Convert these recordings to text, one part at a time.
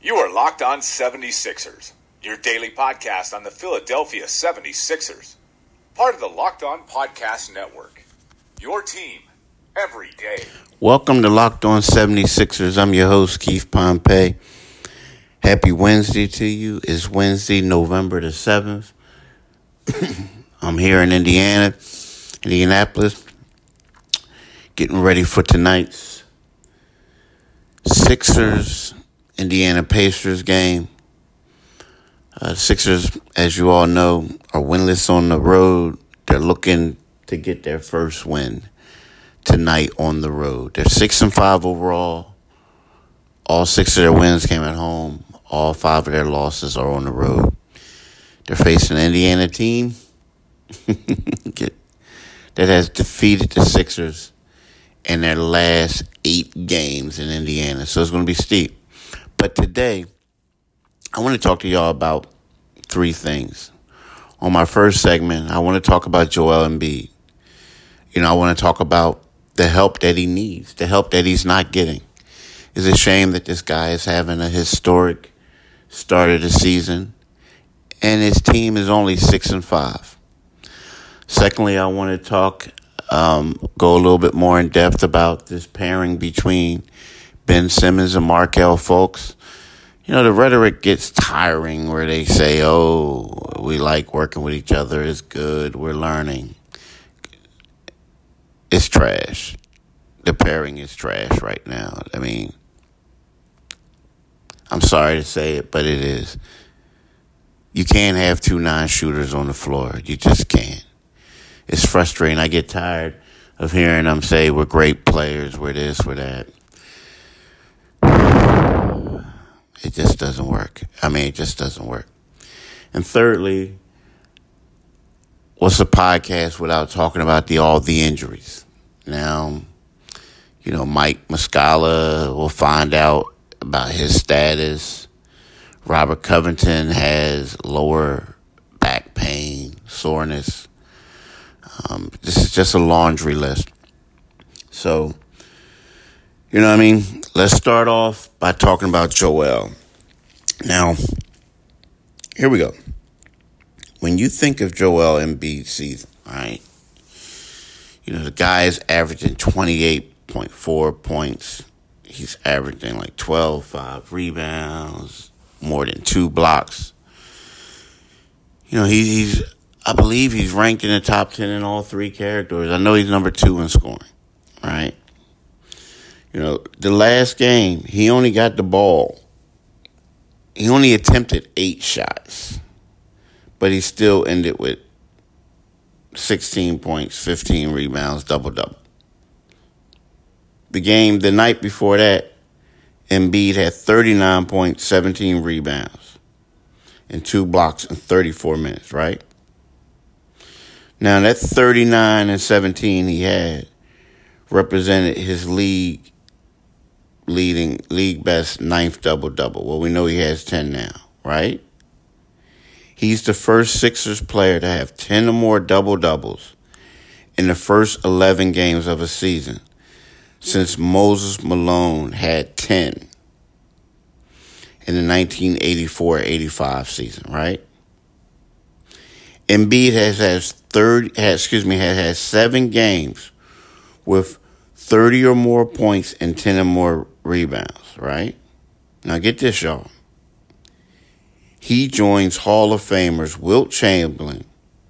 You are Locked On 76ers, your daily podcast on the Philadelphia 76ers. Part of the Locked On Podcast Network. Your team every day. Welcome to Locked On 76ers. I'm your host, Keith Pompey. Happy Wednesday to you. It's Wednesday, November the 7th. I'm here in Indianapolis, getting ready for tonight's Sixers Indiana Pacers game. Sixers, as you all know, are winless on the road. They're looking to get their first win tonight on the road. They're 6-5 overall. All 6 of their wins came at home. All 5 of their losses are on the road. They're facing an Indiana team that has defeated the Sixers in their last 8 games in Indiana. So it's going to be steep. But today, I want to talk to y'all about 3 things. On my first segment, I want to talk about Joel Embiid. I want to talk about the help that he needs, the help that he's not getting. It's a shame that this guy is having a historic start of the season, and his team is only 6-5. Secondly, I want to go a little bit more in depth about this pairing between Ben Simmons and Markelle Fultz. The rhetoric gets tiring where they say, we like working with each other. It's good. We're learning. It's trash. The pairing is trash right now. I'm sorry to say it, but it is. You can't have 2 non-shooters on the floor. You just can't. It's frustrating. I get tired of hearing them say we're great players, we're this, we're that. It just doesn't work. It just doesn't work. And thirdly, what's a podcast without talking about all the injuries? Now, Mike Muscala will find out about his status. Robert Covington has lower back pain, soreness. This is just a laundry list. So, let's start off by talking about Joel. Now, here we go. When you think of Joel Embiid's season, all right, the guy is averaging 28.4 points. He's averaging 5 rebounds, more than 2 blocks. I believe he's ranked in the top 10 in all 3 categories. I know he's number 2 in scoring, right? The last game, he only got the ball. He only attempted 8 shots, but he still ended with 16 points, 15 rebounds, double-double. The night before that, Embiid had 39 points, 17 rebounds, and 2 blocks in 34 minutes, right? Now, that 39 and 17 he had represented his league best 9th double-double. Well, we know he has 10 now, right? He's the first Sixers player to have 10 or more double-doubles in the first 11 games of a season since Moses Malone had 10 in the 1984-85 season, right? Embiid has had 7 games with 30 or more points and 10 or more rebounds, right? Now get this, y'all. He joins Hall of Famers Wilt Chamberlain,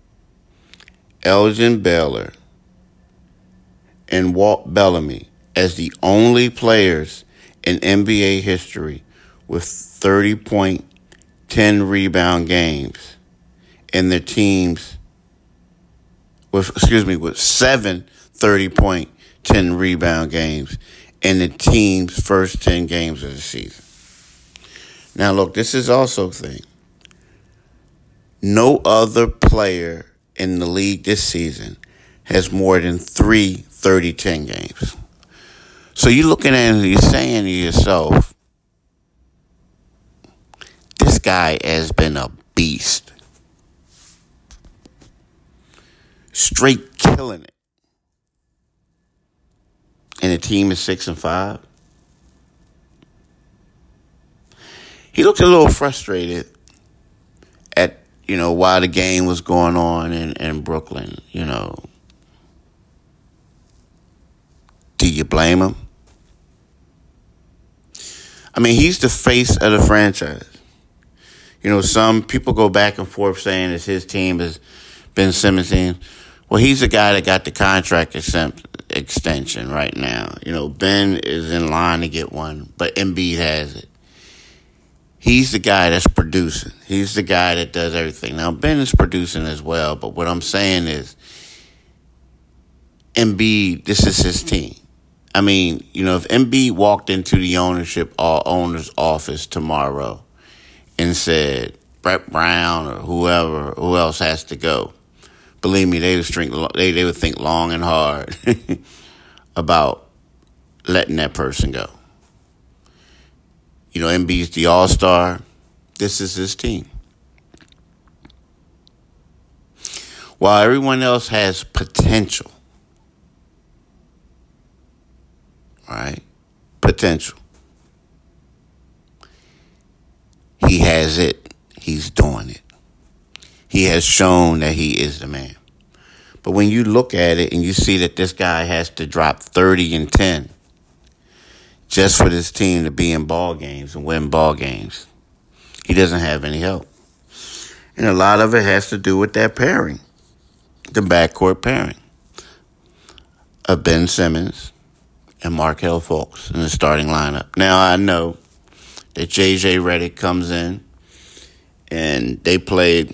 Elgin Baylor, and Walt Bellamy as the only players in NBA history with 30-point, 10-rebound games in their teams with 7 30-point, 10-rebound games in the team's first 10 games of the season. Now, look, this is also a thing. No other player in the league this season has more than 3 30-10 games. So you're looking at it and you're saying to yourself, this guy has been a beast. Straight killing it. And the team is 6-5. he looked a little frustrated at, while the game was going on in Brooklyn, Do you blame him? I mean, he's the face of the franchise. Some people go back and forth saying it's his team, it's Ben Simmons' team. Well, he's the guy that got the contract extension right now. Ben is in line to get one, but Embiid has it. He's the guy that's producing. He's the guy that does everything. Now, Ben is producing as well, but what I'm saying is Embiid, this is his team. I mean, if Embiid walked into the owner's office tomorrow and said Brett Brown or who else has to go, believe me, they would think long and hard about letting that person go. Embiid's the all-star. This is his team. While everyone else has potential, right? Potential. He has it. He's doing it. He has shown that he is the man. But when you look at it and you see that this guy has to drop 30 and 10 just for this team to be in ball games and win ball games, he doesn't have any help. And a lot of it has to do with that pairing, the backcourt pairing of Ben Simmons and Markelle Fultz in the starting lineup. Now, I know that J.J. Redick comes in and they played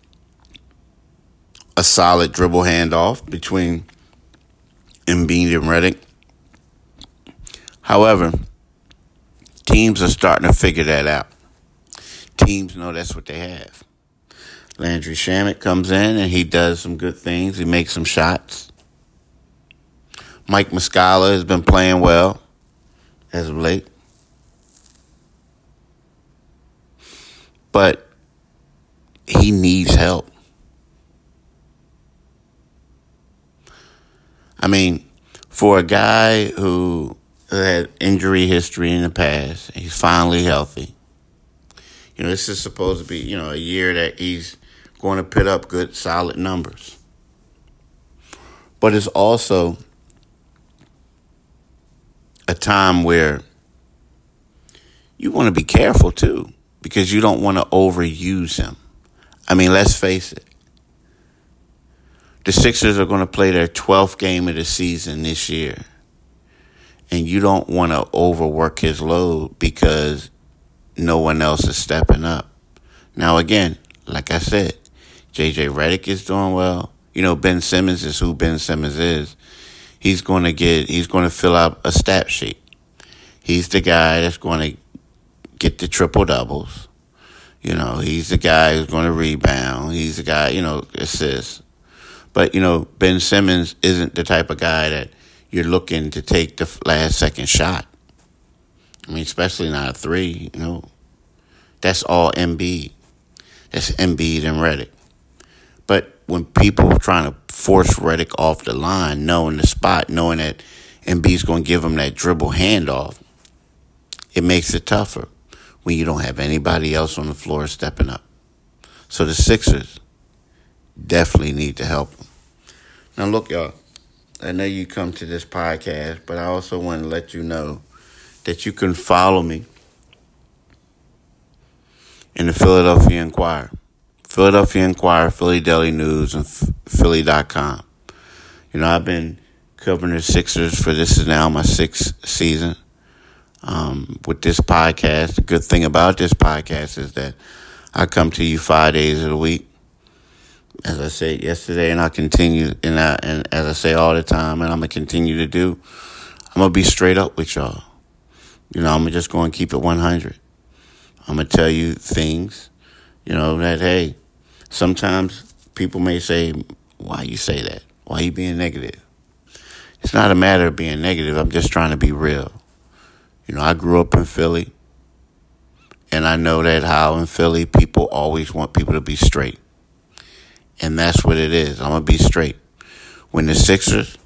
a solid dribble handoff between Embiid and Redick. However, teams are starting to figure that out. Teams know that's what they have. Landry Shamet comes in and he does some good things. He makes some shots. Mike Muscala has been playing well as of late. But he needs help. I mean, for a guy who had injury history in the past, he's finally healthy. This is supposed to be, a year that he's going to put up good, solid numbers. But it's also a time where you want to be careful, too, because you don't want to overuse him. I mean, let's face it. The Sixers are going to play their 12th game of the season this year. And you don't want to overwork his load because no one else is stepping up. Now, again, like I said, J.J. Redick is doing well. Ben Simmons is who Ben Simmons is. He's going to fill out a stat sheet. He's the guy that's going to get the triple doubles. He's the guy who's going to rebound. He's the guy, assist. But, Ben Simmons isn't the type of guy that you're looking to take the last second shot. I mean, especially not a three, That's all Embiid. That's Embiid and Redick. But when people are trying to force Redick off the line, knowing the spot, knowing that Embiid's going to give him that dribble handoff, it makes it tougher when you don't have anybody else on the floor stepping up. So the Sixers definitely need to help him. Now, look, y'all, I know you come to this podcast, but I also want to let you know that you can follow me in the Philadelphia Inquirer. Philadelphia Inquirer, Philly Daily News, and Philly.com. I've been covering the Sixers for this is now my 6th season. With this podcast, the good thing about this podcast is that I come to you 5 days of the week. As I said yesterday, and I'll continue, and as I say all the time, and I'm going to continue to do, I'm going to be straight up with y'all. I'm just going to keep it 100. I'm going to tell you things, that, hey, sometimes people may say, why you say that? Why you being negative? It's not a matter of being negative. I'm just trying to be real. I grew up in Philly, and I know that how in Philly people always want people to be straight. And that's what it is. I'm going to be straight. When the Sixers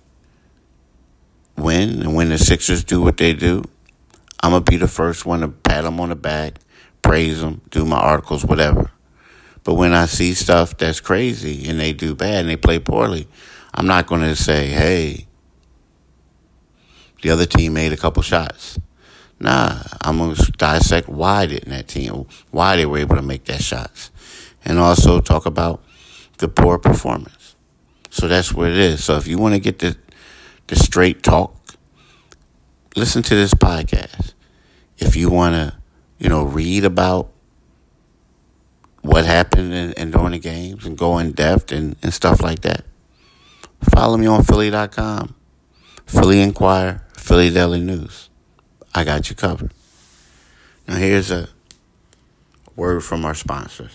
win and when the Sixers do what they do, I'm going to be the first one to pat them on the back, praise them, do my articles, whatever. But when I see stuff that's crazy and they do bad and they play poorly, I'm not going to say, hey, the other team made a couple shots. Nah, I'm going to dissect why didn't that team, why they were able to make that shots. And also talk about the poor performance. So that's what it is. So if you want to get the straight talk, listen to this podcast. If you want to, read about what happened and during the games and go in depth and stuff like that, follow me on Philly.com, Philly Inquirer, Philly Daily News. I got you covered. Now here's a word from our sponsors.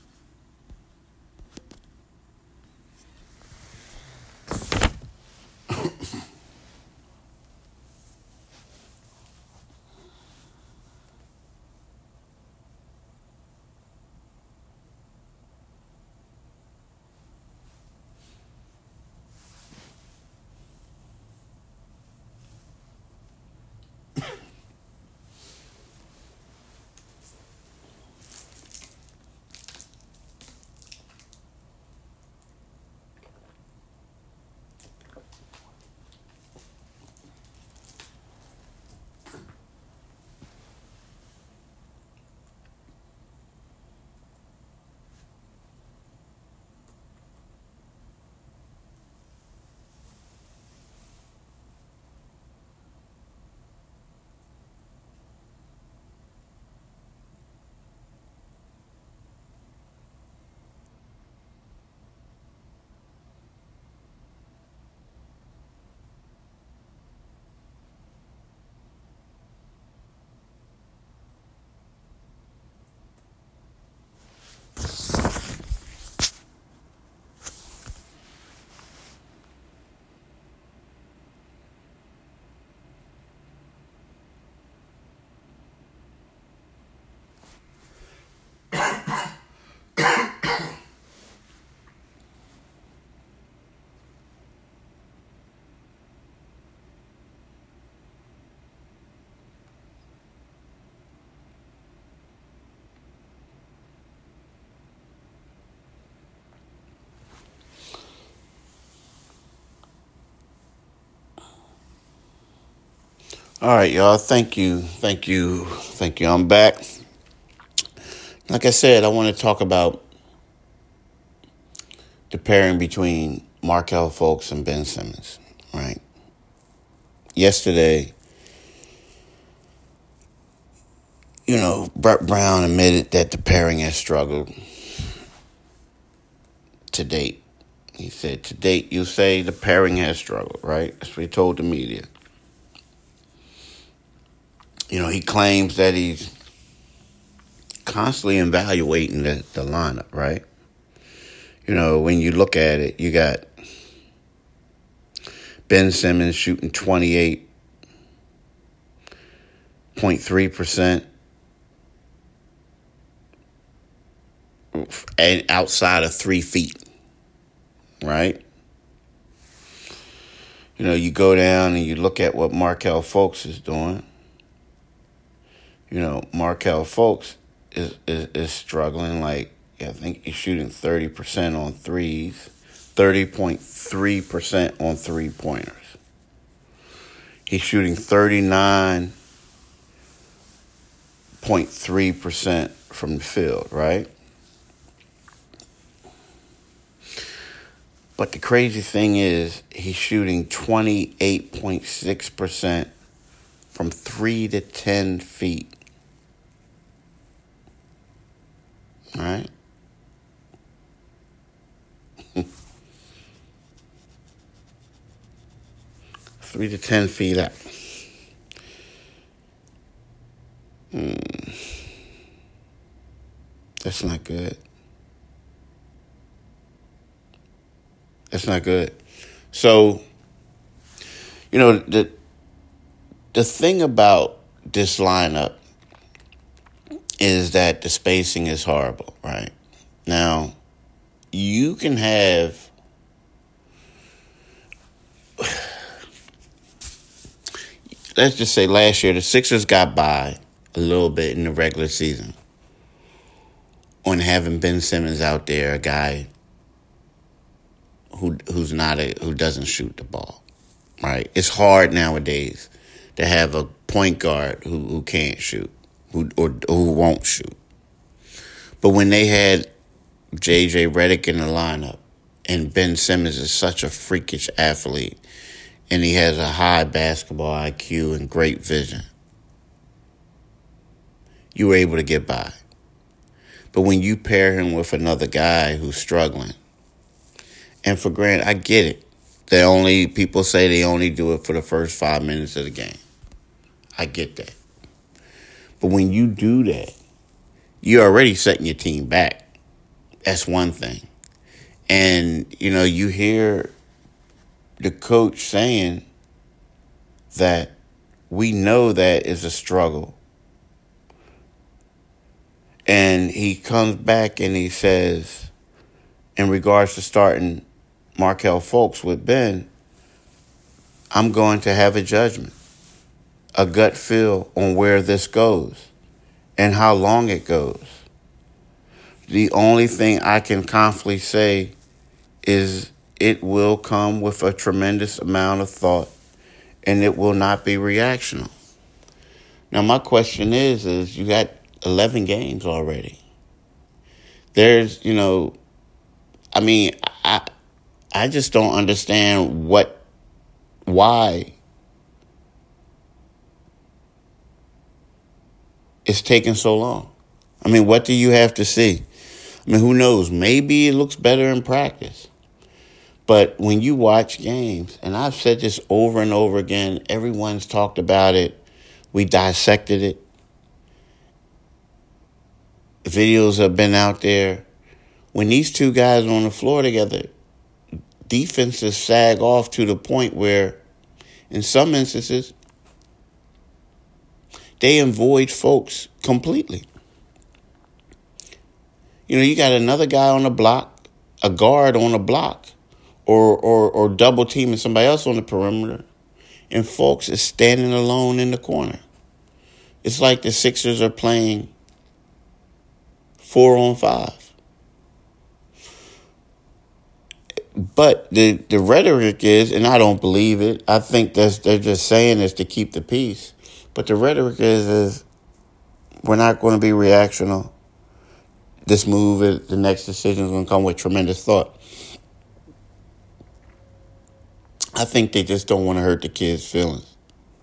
All right, y'all. Thank you. I'm back. Like I said, I want to talk about the pairing between Markelle Fultz and Ben Simmons, right? Yesterday, Brett Brown admitted that the pairing has struggled to date. He said, to date, you say the pairing has struggled, right? That's what he told the media. He claims that he's constantly evaluating the lineup, right? When you look at it, you got Ben Simmons shooting 28.3% and outside of 3 feet, right? You go down and you look at what Markelle Fultz is doing. Markelle Fultz is struggling. I think he's shooting 30% on threes, 30.3% on three-pointers. He's shooting 39.3% from the field, right? But the crazy thing is he's shooting 28.6% from 3 to 10 feet. All right? 3 to 10 feet out. That's not good. That's not good. So, the thing about this lineup is that the spacing is horrible, right? Now, you can have let's just say last year the Sixers got by a little bit in the regular season, on having Ben Simmons out there, a guy who doesn't shoot the ball, right? It's hard nowadays to have a point guard who can't shoot, who won't shoot. But when they had J.J. Redick in the lineup, and Ben Simmons is such a freakish athlete, and he has a high basketball IQ and great vision, you were able to get by. But when you pair him with another guy who's struggling, and for granted, I get it. People say they only do it for the first 5 minutes of the game. I get that. But when you do that, you're already setting your team back. That's one thing. And, you hear the coach saying that we know that is a struggle. And he comes back and he says, in regards to starting Markelle Fultz with Ben, I'm going to have a judgment, a gut feel on where this goes and how long it goes. The only thing I can confidently say is it will come with a tremendous amount of thought, and it will not be reactional. Now, my question is you got 11 games already. There's, I just don't understand why it's taking so long. What do you have to see? Who knows? Maybe it looks better in practice. But when you watch games, and I've said this over and over again, everyone's talked about it. We dissected it. Videos have been out there. When these two guys are on the floor together, defenses sag off to the point where, in some instances, they avoid folks completely. You got another guy on the block, a guard on the block, or double teaming somebody else on the perimeter, and folks is standing alone in the corner. It's like the Sixers are playing 4-on-5. But the rhetoric is, and I don't believe it, I think they're just saying this to keep the peace. But the rhetoric is we're not going to be reactional. This move, the next decision is going to come with tremendous thought. I think they just don't want to hurt the kid's feelings.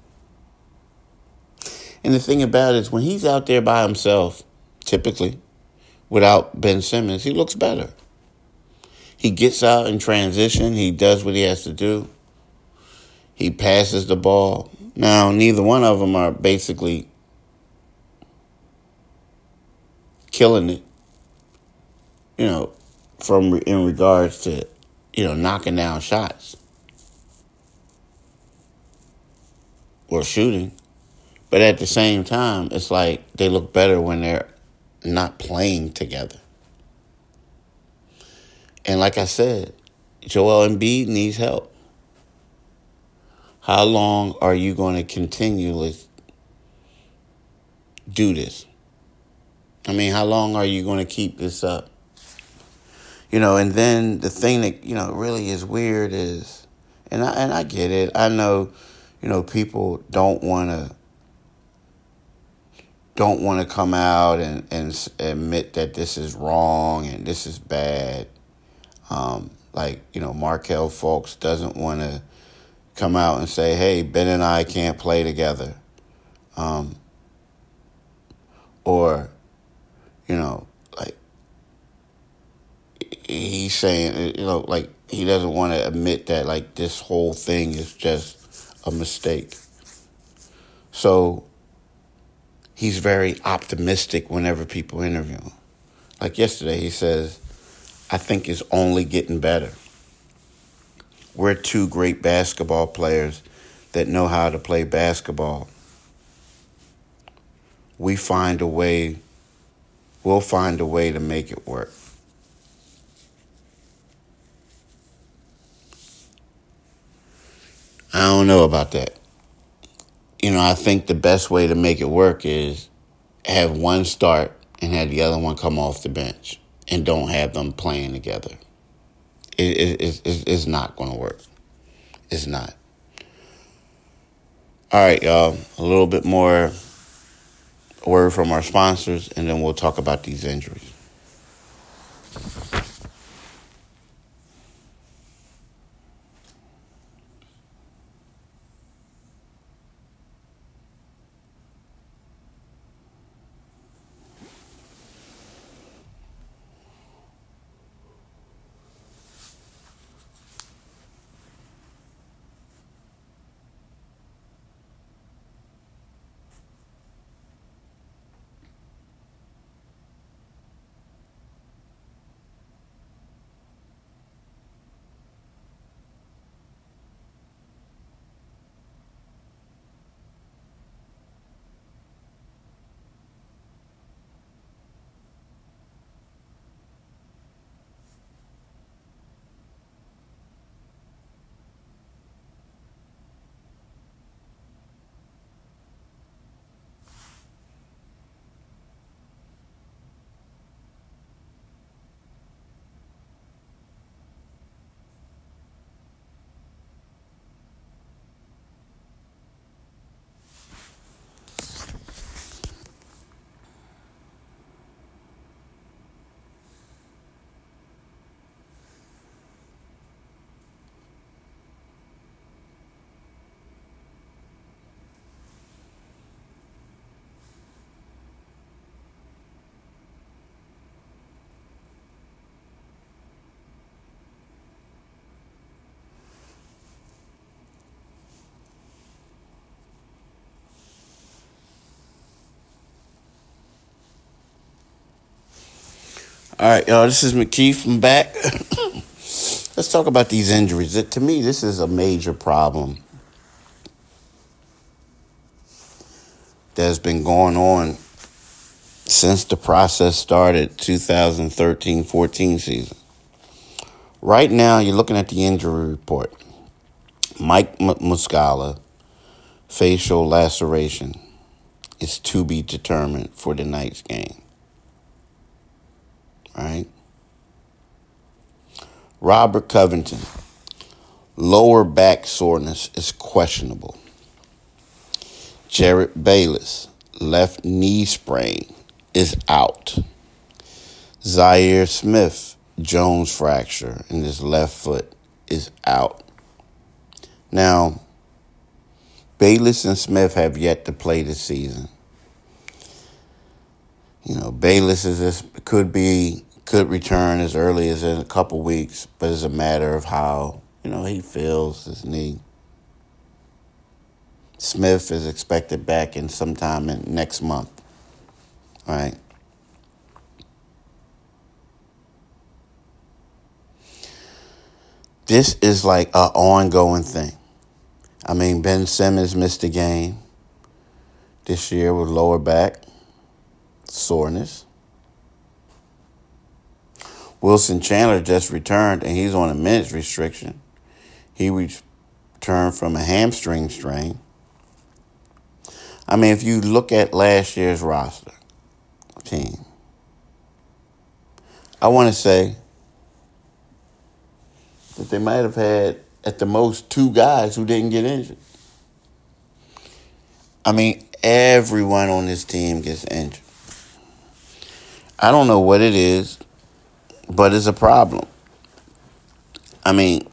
And the thing about it is when he's out there by himself, typically, without Ben Simmons, he looks better. He gets out in transition. He does what he has to do. He passes the ball. Now, neither one of them are basically killing it, in regards to, knocking down shots or shooting. But at the same time, it's like they look better when they're not playing together. And like I said, Joel Embiid needs help. How long are you going to continually do this? How long are you going to keep this up? And then the thing that, really is weird is, and I get it. I know, people don't want to come out and admit that this is wrong and this is bad. Markelle Fultz doesn't want to come out and say, hey, Ben and I can't play together. He's saying, he doesn't want to admit that, this whole thing is just a mistake. So he's very optimistic whenever people interview him. Like yesterday, he says, I think it's only getting better. We're two great basketball players that know how to play basketball. We'll find a way to make it work. I don't know about that. I think the best way to make it work is have one start and have the other one come off the bench and don't have them playing together. It's not going to work. It's not. All right, y'all. A little bit more word from our sponsors, and then we'll talk about these injuries. All right, y'all, this is McKeith. I'm back. Let's talk about these injuries. To me, this is a major problem that's been going on since the process started 2013-14 season. Right now, you're looking at the injury report. Mike Muscala, facial laceration, is to be determined for tonight's game. Right? Robert Covington, lower back soreness is questionable. Jared Bayless, left knee sprain, is out. Zaire Smith, Jones fracture in his left foot, is out. Now, Bayless and Smith have yet to play this season. You know, Bayless could return as early as in a couple weeks, but it's a matter of how, he feels his knee. Smith is expected back in sometime in next month. All right. This is like an ongoing thing. I mean, Ben Simmons missed a game this year with lower back soreness. Wilson Chandler just returned, and he's on a minutes restriction. He returned from a hamstring strain. I mean, if you look at last year's roster team, I want to say that they might have had, at the most, 2 guys who didn't get injured. I mean, everyone on this team gets injured. I don't know what it is, but it's a problem. I mean,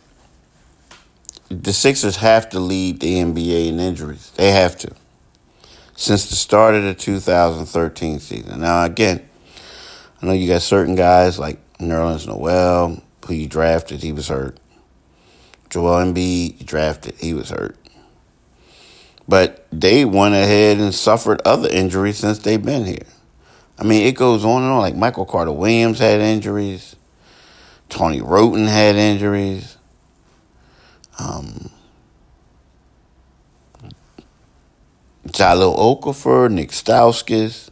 the Sixers have to lead the NBA in injuries. They have to. Since the start of the 2013 season. Now, again, I know you got certain guys like Nerlens Noel, who you drafted, he was hurt. Joel Embiid, you drafted, he was hurt. But they went ahead and suffered other injuries since they've been here. I mean, it goes on and on. Like Michael Carter-Williams had injuries. Tony Wroten had injuries. Jahlil Okafor, Nick Stauskas.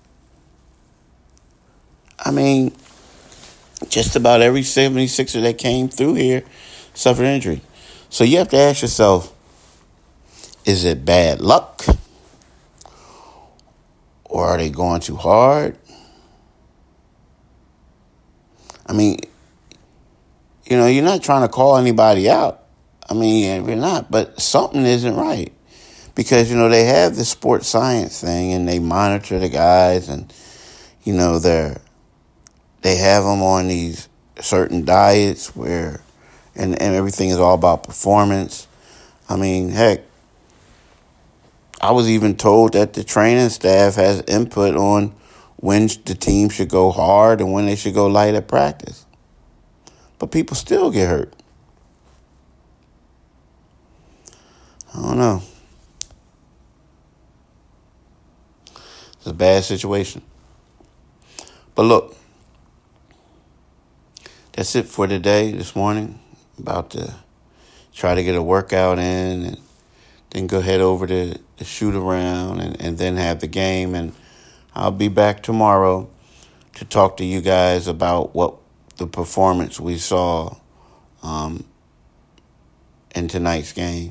I mean, just about every 76er that came through here suffered injury. So you have to ask yourself, is it bad luck? Or are they going too hard? I mean, you're not trying to call anybody out. I mean, you're not, but something isn't right. Because, they have the sports science thing and they monitor the guys and, they have them on these certain diets and everything is all about performance. I mean, heck, I was even told that the training staff has input on when the team should go hard and when they should go light at practice. But people still get hurt. I don't know. It's a bad situation. But look, that's it for today, this morning. About to try to get a workout in and then go head over to the shoot around and then have the game. And I'll be back tomorrow to talk to you guys about what the performance we saw in tonight's game.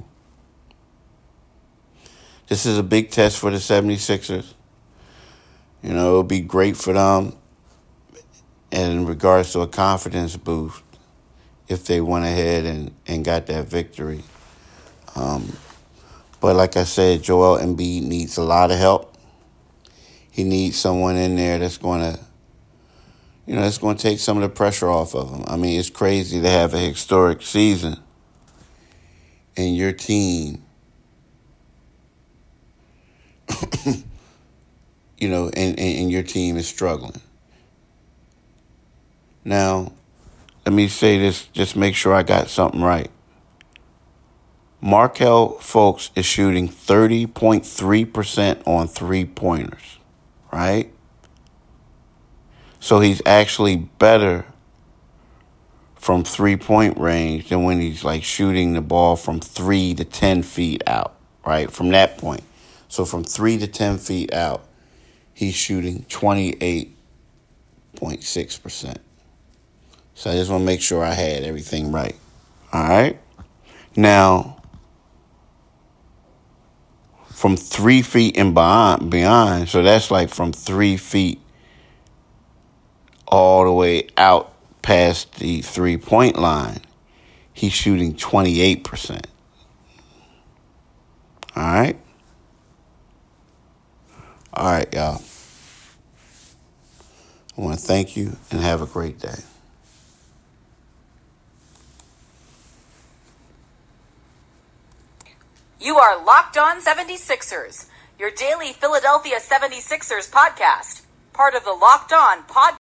This is a big test for the 76ers. It'll be great for them in regards to a confidence boost if they went ahead and got that victory. But like I said, Joel Embiid needs a lot of help. He needs someone in there that's going to, that's going to take some of the pressure off of him. I mean, it's crazy to have a historic season and your team, and your team is struggling. Now, let me say this, just make sure I got something right. Markelle Fultz is shooting 30.3% on three-pointers, right? So he's actually better from three-point range than when he's like shooting the ball from 3 to 10 feet out, right? From that point. So from 3 to 10 feet out, he's shooting 28.6%. So I just want to make sure I had everything right. All right? Now, from 3 feet and beyond, so that's like from 3 feet all the way out past the three-point line, he's shooting 28%. All right? All right, y'all. I want to thank you and have a great day. You are Locked On 76ers, your daily Philadelphia 76ers podcast, part of the Locked On Podcast